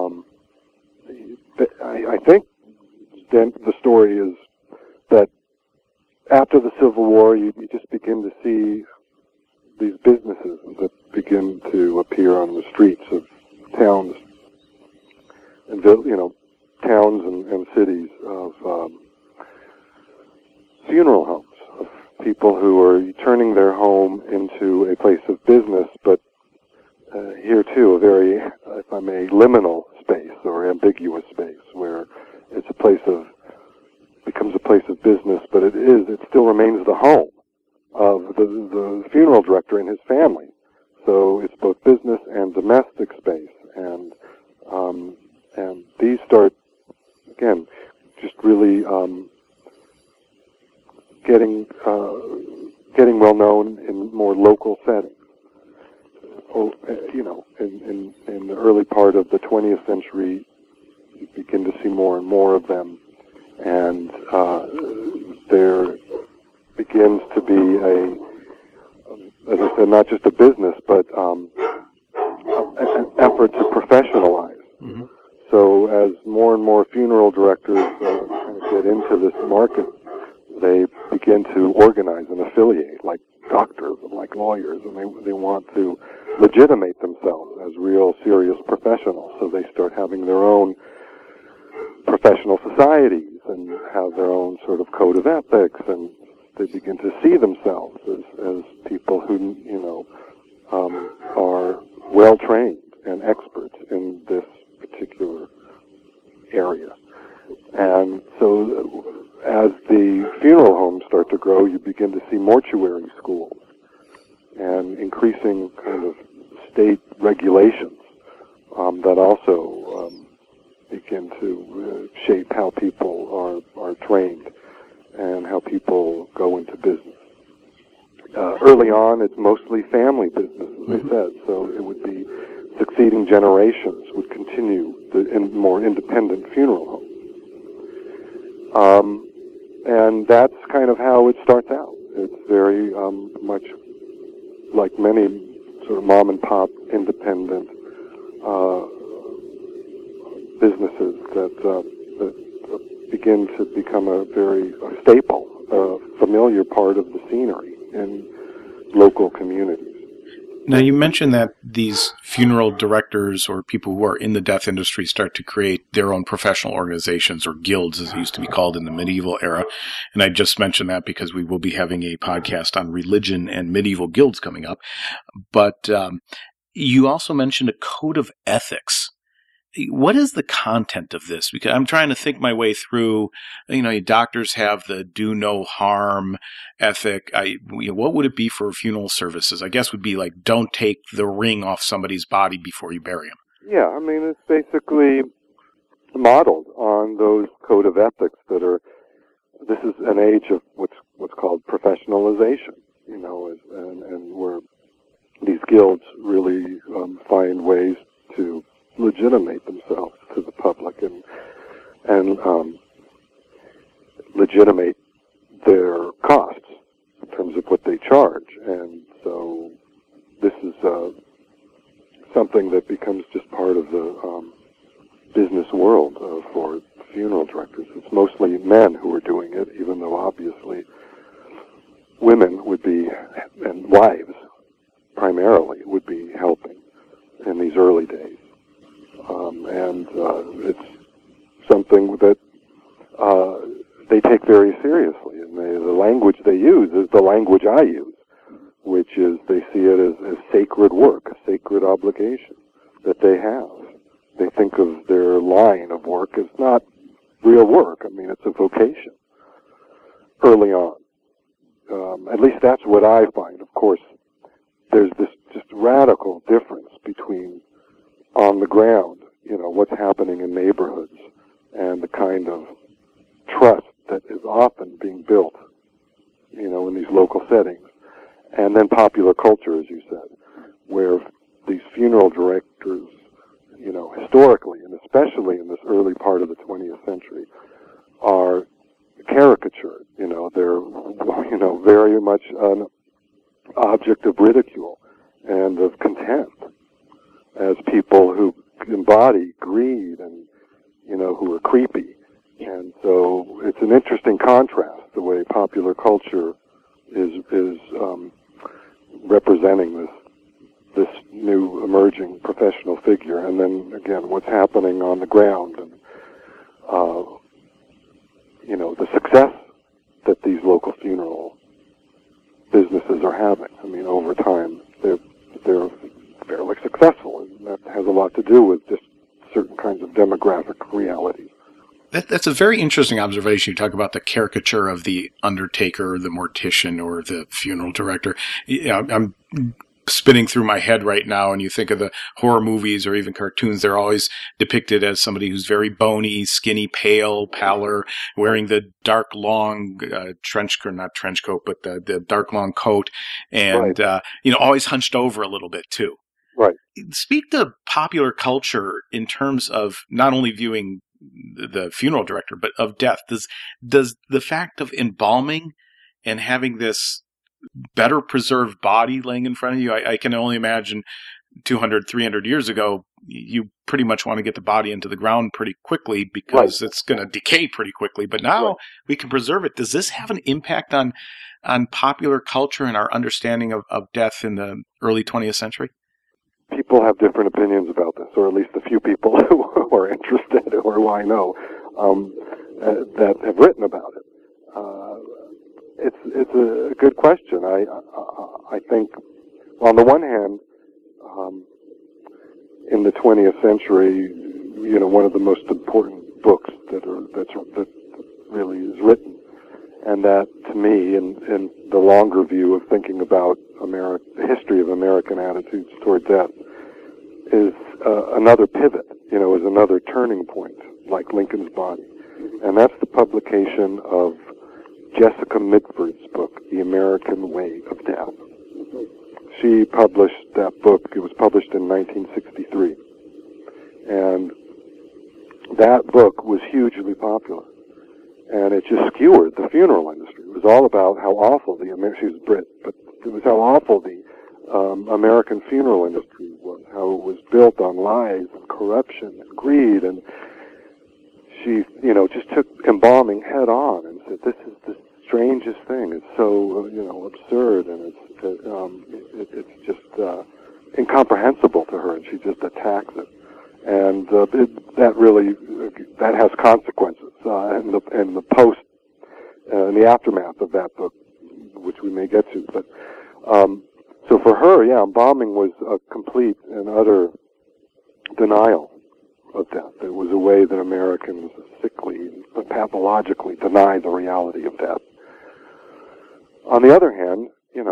D: I think then the story is that after the Civil War, you just begin to see these businesses that begin to appear on the streets of towns and and cities of funeral homes, of people who are turning their home into a place of business, but here too a very, if I may, liminal space or ambiguous space where it's becomes a place of business, but it still remains the home of the funeral director and his family. So it's both business and domestic space, and these start, again, just really getting well known in more local settings. In the early part of the 20th century, you begin to see more and more of them, and there begins to be as I said, not just a business, but an effort to professionalize. Mm-hmm. So as more and more funeral directors kind of get into this market, they begin to organize and affiliate, like doctors and like lawyers, and they want to legitimate themselves as real serious professionals. So they start having their own professional societies and have their own sort of code of ethics, and they begin to see themselves as people who, are well trained and experts in this particular area. And so as the funeral homes start to grow, you begin to see mortuary schools and increasing kind of state regulations that also begin to shape how people are trained and how people go into business. Early on, it's mostly family business, as I said, so it would be succeeding generations would continue the more independent funeral homes. And that's kind of how it starts out. It's very much like many sort of mom-and-pop independent businesses that begin to become a staple, familiar part of the scenery in local communities.
C: Now, you mentioned that these funeral directors or people who are in the death industry start to create their own professional organizations, or guilds, as it used to be called in the medieval era. And I just mentioned that because we will be having a podcast on religion and medieval guilds coming up. But you also mentioned a code of ethics. What is the content of this? Because I'm trying to think my way through, doctors have the do no harm ethic. What would it be for funeral services? I guess would be like, don't take the ring off somebody's body before you bury him.
D: Yeah, I mean, it's basically modeled on those code of ethics this is an age of what's called professionalization, and where these guilds really find ways to legitimate themselves to the public and legitimate their costs in terms of what they charge. And so this is something that becomes just part of the business world for funeral directors. It's mostly men who are doing it, even though obviously women would be, and wives primarily, would be helping in these early days. It's something that they take very seriously, and the language they use is the language I use, which is they see it as sacred work, a sacred obligation that they have. They think of their line of work as not real work. I mean, it's a vocation early on. At least that's what I find. Of course, there's this just radical difference between on the ground, what's happening in neighborhoods and the kind of trust that is often being built, in these local settings. And then popular culture, as you said, where these funeral directors, historically, and especially in this early part of the 20th century, are caricatured. They're, very much an object of ridicule and of contempt as people who embody greed and, who are creepy. And so it's an interesting contrast, the way popular culture is representing this new emerging professional figure, and then again what's happening on the ground, and the success that these local funeral businesses are having. I mean, over time they're fairly successful, and that has a lot to do with just certain kinds of demographic realities.
C: That's a very interesting observation. You talk about the caricature of the undertaker, or the mortician, or the funeral director. I'm spinning through my head right now, and you think of the horror movies or even cartoons, they're always depicted as somebody who's very bony, skinny, pallor, wearing the dark, long not trench coat, but the dark, long coat, and
D: right.
C: Always hunched over a little bit too.
D: Right.
C: Speak to popular culture in terms of not only viewing the funeral director, but of death. Does the fact of embalming and having this better preserved body laying in front of you, I can only imagine 200, 300 years ago, you pretty much want to get the body into the ground pretty quickly because it's going to decay pretty quickly. But now we can preserve it. Does this have an impact on popular culture and our understanding of death in the early 20th century?
D: People have different opinions about this, or at least a few people who are interested, or who I know, that have written about it. It's a good question. I think, on the one hand, in the 20th century, one of the most important books that really is written, and that, to me, in the longer view of thinking about the history of American attitudes toward death, is another pivot, is another turning point, like Lincoln's Body. And that's the publication of Jessica Mitford's book, The American Way of Death. She published that book. It was published in 1963. And that book was hugely popular. And it just skewered the funeral industry. It was all about how awful she was Brit, but it was how awful the American funeral industry was, how it was built on lies and corruption and greed. And she, just took embalming head on and said, this is the strangest thing. It's so, absurd, and it's just incomprehensible to her, and she just attacks it. And that has consequences in the aftermath of that book, which we may get to. But so for her, embalming was a complete and utter denial of death. It was a way that Americans sickly, pathologically deny the reality of death. On the other hand,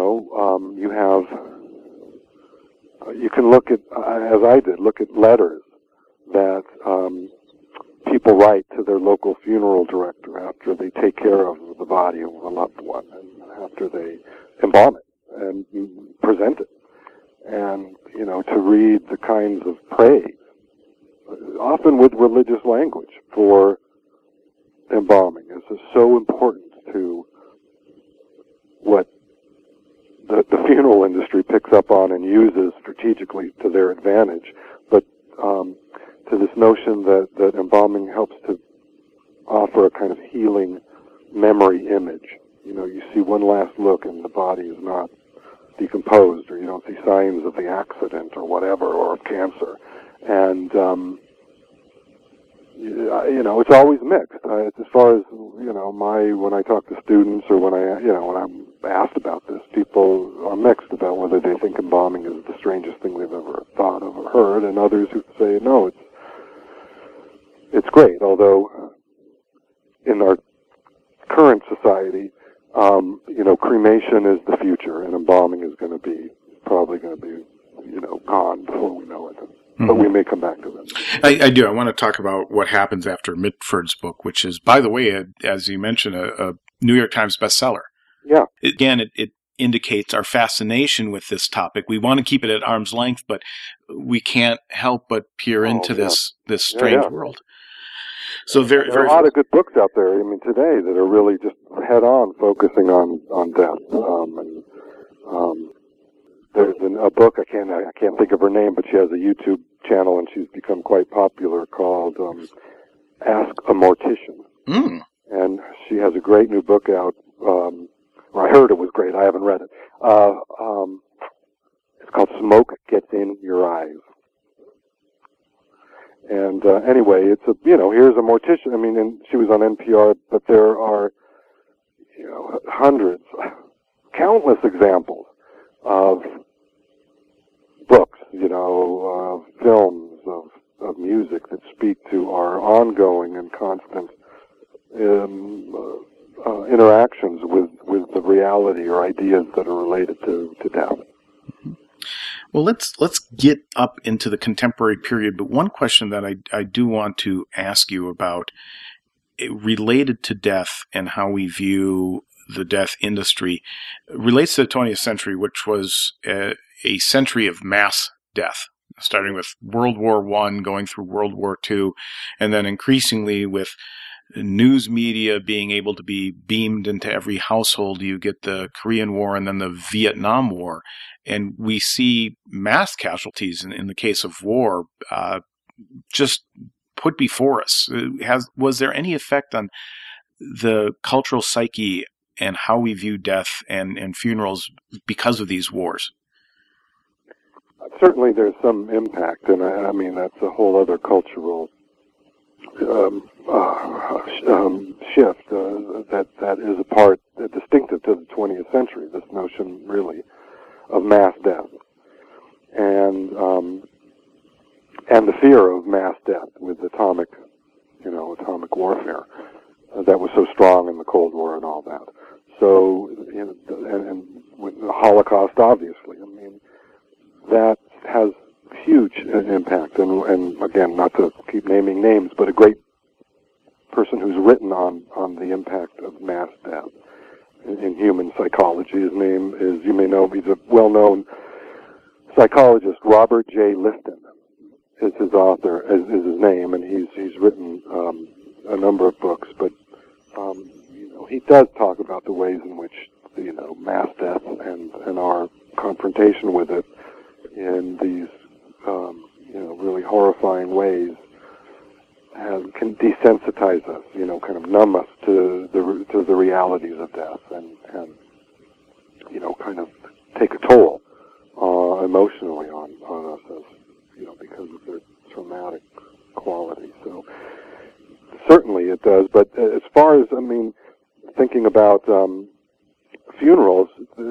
D: you can look at, as I did, look at letters that people write to their local funeral director after they take care of the body of a loved one, and after they embalm it and present it. And, to read the kinds of praise, often with religious language, for embalming is so important to what the funeral industry picks up on and uses strategically to their advantage, but to this notion that embalming helps to offer a kind of healing memory image. You see one last look and the body is not decomposed, or you don't see signs of the accident or whatever, or of cancer. And, it's always mixed. As far as, when I talk to students, or when I'm asked about this, people are mixed about whether they think embalming is the strangest thing they've ever thought of or heard, and others who say, no, it's great. Although, in our current society, cremation is the future, and embalming is probably going to be, gone before we know it. But we may come back to that.
C: I do. I want to talk about what happens after Mitford's book, which is, by the way, as you mentioned, a New York Times bestseller.
D: Yeah.
C: Again, it indicates our fascination with this topic. We want to keep it at arm's length, but we can't help but peer into this strange world. So there are a lot of
D: good books out there, today, that are really just head-on focusing on death. There's a book, I can't think of her name, but she has a YouTube channel, and she's become quite popular, called Ask a Mortician.
C: Mm.
D: And she has a great new book out. I heard it was great. I haven't read it. It's called Smoke Gets in Your Eyes. And anyway, it's here's a mortician. And she was on NPR, but there are hundreds, countless examples of books, of films, of music that speak to our ongoing and constant interactions with the reality or ideas that are related to death.
C: Well, let's get up into the contemporary period, but one question that I do want to ask you about, related to death and how we view the death industry, relates to the 20th century, which was a century of mass death, starting with World War I, going through World War II, and then increasingly with news media being able to be beamed into every household. You get the Korean War and then the Vietnam War, and we see mass casualties in the case of war just put before us. Was there any effect on the cultural psyche and how we view death and funerals because of these wars?
D: Certainly there's some impact, and I mean, that's a whole other cultural shift that is distinctive to the 20th century, this notion really of mass death. And the fear of mass death with atomic warfare that was so strong in the Cold War and all that. So, and with the Holocaust, obviously, I mean, that has huge impact. And again, not to keep naming names, but a great person who's written on the impact of mass death in human psychology. His name is, you may know, he's a well-known psychologist, Robert J. Lifton is his author, is his name, and he's written a number of books, but he does talk about the ways in which mass death and our confrontation with it in these really horrifying ways can desensitize us, kind of numb us to the realities of death, and kind of take a toll emotionally on us as because of their traumatic quality. So certainly it does. But as far as thinking about funerals,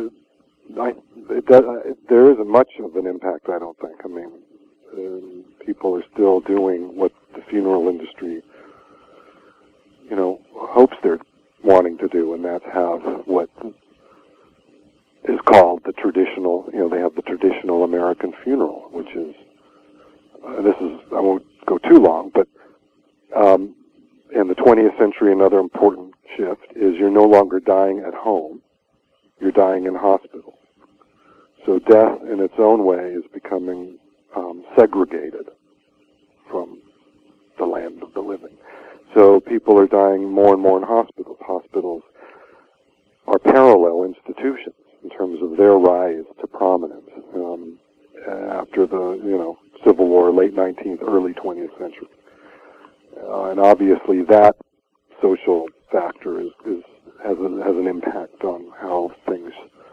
D: there isn't much of an impact, I don't think. I mean, people are still doing what the funeral industry, hopes they're wanting to do, and that's have what is called the traditional, they have the traditional American funeral, which is, I won't go too long, but in the 20th century, another important shift is you're no longer dying at home, you're dying in hospitals. So death in its own way is becoming segregated from the land of the living. So people are dying more and more in hospitals. Hospitals are parallel institutions in terms of their rise to prominence after the Civil War, late 19th, early 20th century. And obviously that social factor has an impact on how things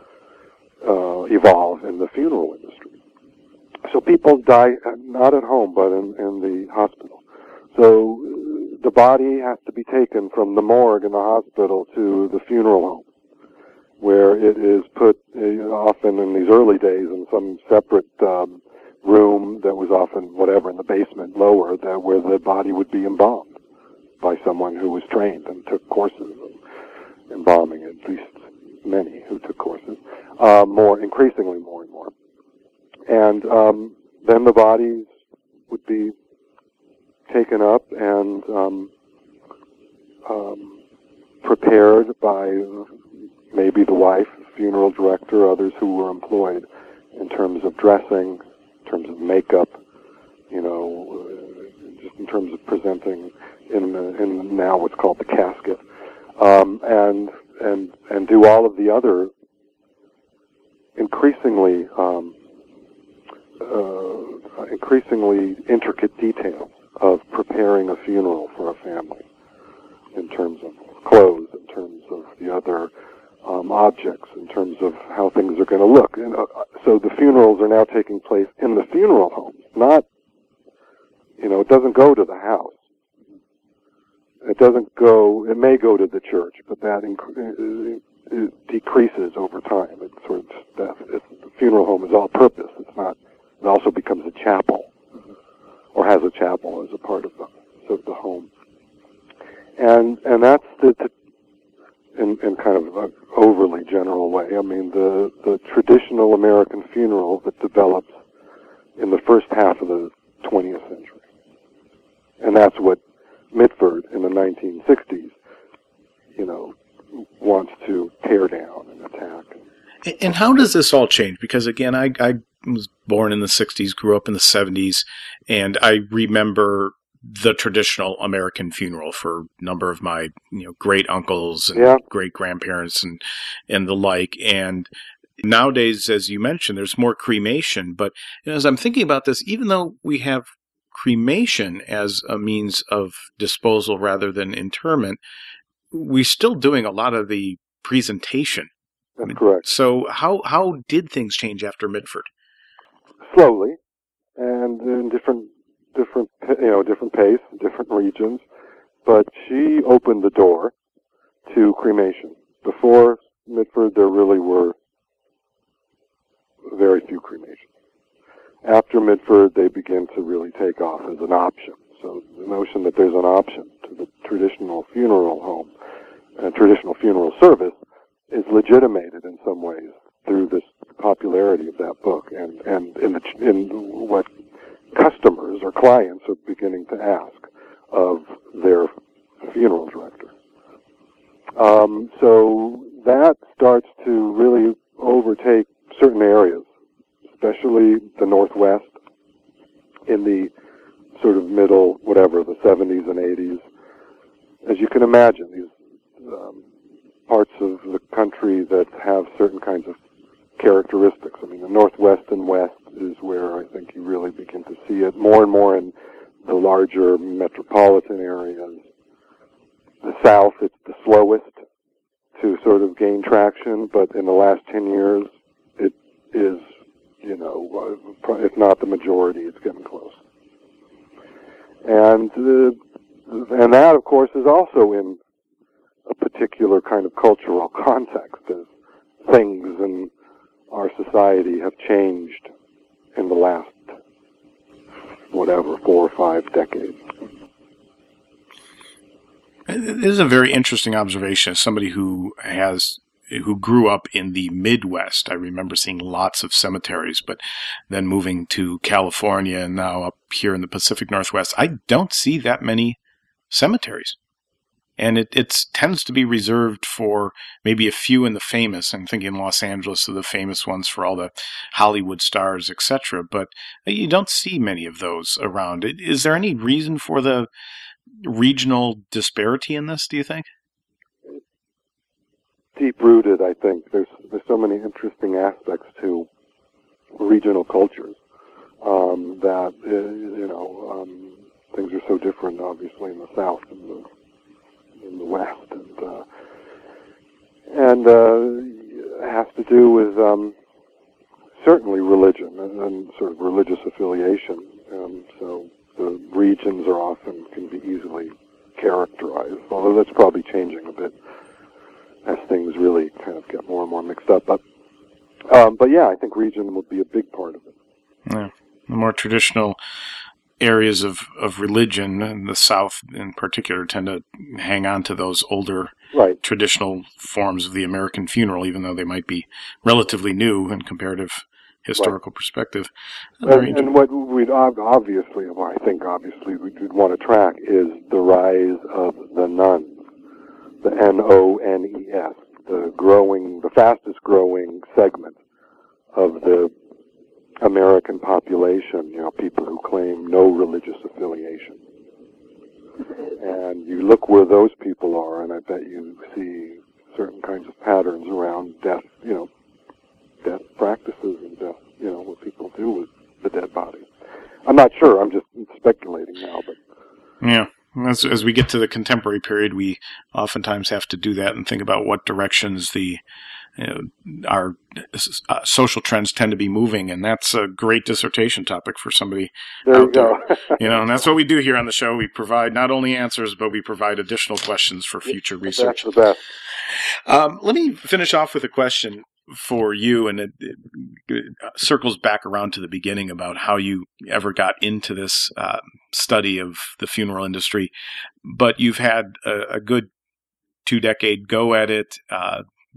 D: evolve in the funeral industry. So people die not at home, but in the hospital. So the body has to be taken from the morgue in the hospital to the funeral home, where it is put often in these early days in some separate room that was often in the basement lower, where the body would be embalmed by someone who was trained and took courses in embalming, at least many who took courses, increasingly more and more. And then the bodies would be taken up and prepared by maybe the wife, funeral director, others who were employed in terms of dressing, in terms of makeup, just in terms of presenting in now what's called the casket, and do all of the other increasingly intricate details of preparing a funeral for a family, in terms of clothes, in terms of the other objects, in terms of how things are going to look. And, so the funerals are now taking place in the funeral homes, not, it doesn't go to the house. It may go to the church, but that it decreases over time. The funeral home is all purpose. It's not, it also becomes a chapel, or has a chapel as a part of the home. And that's in kind of an overly general way. I mean, the traditional American funeral that develops in the first half of the 20th century. And that's what Mitford in the 1960s, wants to tear down and attack.
C: And how does this all change? Because again, I was born in the 60s, grew up in the 70s, and I remember the traditional American funeral for a number of my great uncles and great grandparents and the like. And nowadays, as you mentioned, there's more cremation. But as I'm thinking about this, even though we have cremation as a means of disposal rather than interment, we're still doing a lot of the presentation.
D: That's correct.
C: So how did things change after Mitford?
D: Slowly, and in different pace, different regions. But she opened the door to cremation. Before Mitford, there really were very few cremations. After Mitford, they begin to really take off as an option. So the notion that there's an option to the traditional funeral home and traditional funeral service is legitimated in some ways through this popularity of that book and in what customers or clients are beginning to ask of their funeral director. So that starts to really overtake certain areas, especially the Northwest in the sort of middle, the 70s and 80s. As you can imagine, these parts of the country that have certain kinds of characteristics. I mean, the Northwest and West is where I think you really begin to see it more and more in the larger metropolitan areas. The South, it's the slowest to sort of gain traction, but in the last 10 years, it is, if not the majority, it's getting close. And that, of course, is also in a particular kind of cultural context, as things in our society have changed in the last, 4 or 5 decades.
C: It is a very interesting observation. As somebody who grew up in the Midwest, I remember seeing lots of cemeteries, but then moving to California and now up here in the Pacific Northwest, I don't see that many cemeteries. And it tends to be reserved for maybe a few in the famous. I'm thinking Los Angeles are the famous ones for all the Hollywood stars, etc. But you don't see many of those around. Is there any reason for the regional disparity in this, do you think?
D: Deep-rooted, I think. There's so many interesting aspects to regional cultures that, things are so different, obviously, in the South and in the West, and it has to do with certainly religion and sort of religious affiliation. So the regions are often can be easily characterized, although that's probably changing a bit as things really kind of get more and more mixed up. But yeah, I think region would be a big part of it.
C: Yeah, the more traditional areas of religion in the South in particular tend to hang on to those older traditional forms of the American funeral, even though they might be relatively new in comparative historical perspective.
D: And what we'd obviously we'd want to track is the rise of the nuns, the NONES, the fastest growing segment of the American population, people who claim no religious affiliation. And you look where those people are, and I bet you see certain kinds of patterns around death, death practices and death, what people do with the dead body. I'm not sure, I'm just speculating now, but...
C: Yeah. As we get to the contemporary period, we oftentimes have to do that and think about what directions our social trends tend to be moving, and that's a great dissertation topic for somebody out there. And that's what we do here on the show. We provide not only answers, but we provide additional questions for future research.
D: That's the best.
C: Let me finish off with a question for you, and it circles back around to the beginning about how you ever got into this study of the funeral industry. But you've had a good 2-decade go at it,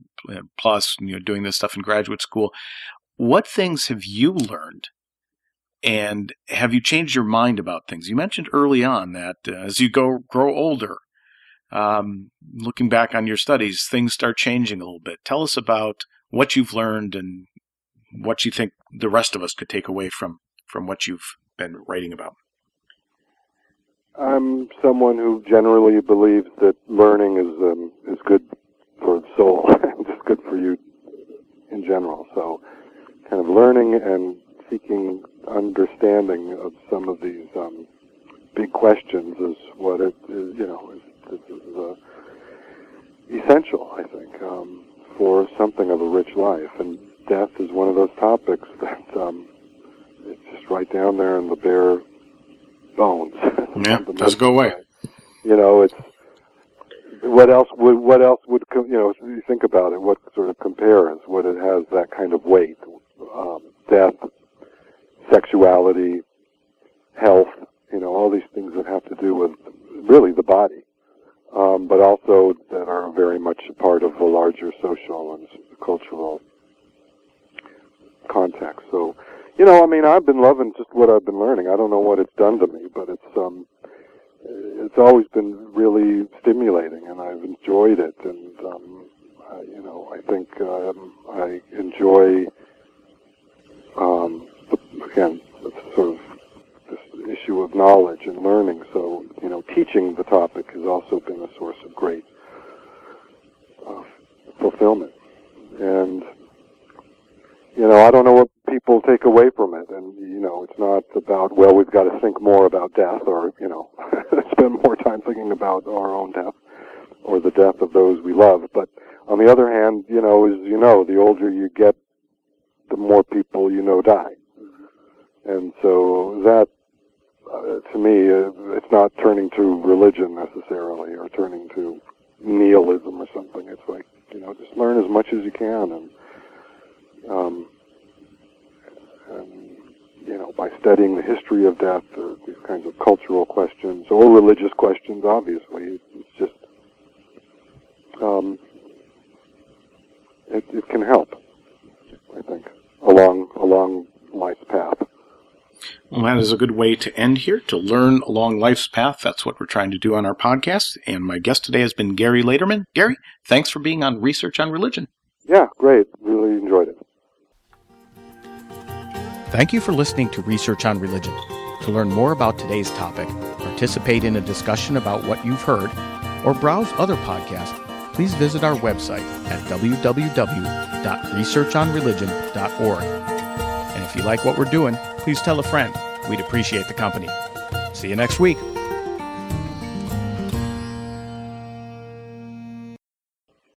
C: plus doing this stuff in graduate school. What things have you learned And have you changed your mind about things? You mentioned early on that as you grow older, looking back on your studies, things start changing a little bit. Tell us about what you've learned and what you think the rest of us could take away from what you've been writing about.
D: I'm someone who generally believes that learning is good for the soul and just good for you in general. So kind of learning and seeking understanding of some of these big questions is what it is, is essential, I think, for something of a rich life. And death is one of those topics that it's just right down there in the bare bones.
C: Yeah, doesn't go away.
D: It's what else would you think about it? What sort of compares? What it has that kind of weight? Death, sexuality, health, all these things that have to do with really the body, but also that are very much a part of the larger social and cultural context. So, I've been loving just what I've been learning. I don't know what it's done to me, but it's always been really stimulating, and I've enjoyed it. And I think I enjoy the sort of this issue of knowledge and learning. So, teaching the topic has also been a source of great fulfillment. And I don't know what people take away from it. And, it's not about, well, we've got to think more about death or, spend more time thinking about our own death or the death of those we love. But on the other hand, the older you get, the more people die. And so that, to me, it's not turning to religion necessarily or turning to nihilism or something. It's like, just learn as much as you can and by studying the history of death or these kinds of cultural questions or religious questions, obviously, it's just, it can help, I think, along life's path.
C: Well, that is a good way to end here, to learn along life's path. That's what we're trying to do on our podcast. And my guest today has been Gary Lederman. Gary, thanks for being on Research on Religion.
D: Yeah, great. Really enjoyed it.
A: Thank you for listening to Research on Religion. To learn more about today's topic, participate in a discussion about what you've heard, or browse other podcasts, please visit our website at www.researchonreligion.org. And if you like what we're doing, please tell a friend. We'd appreciate the company. See you next week.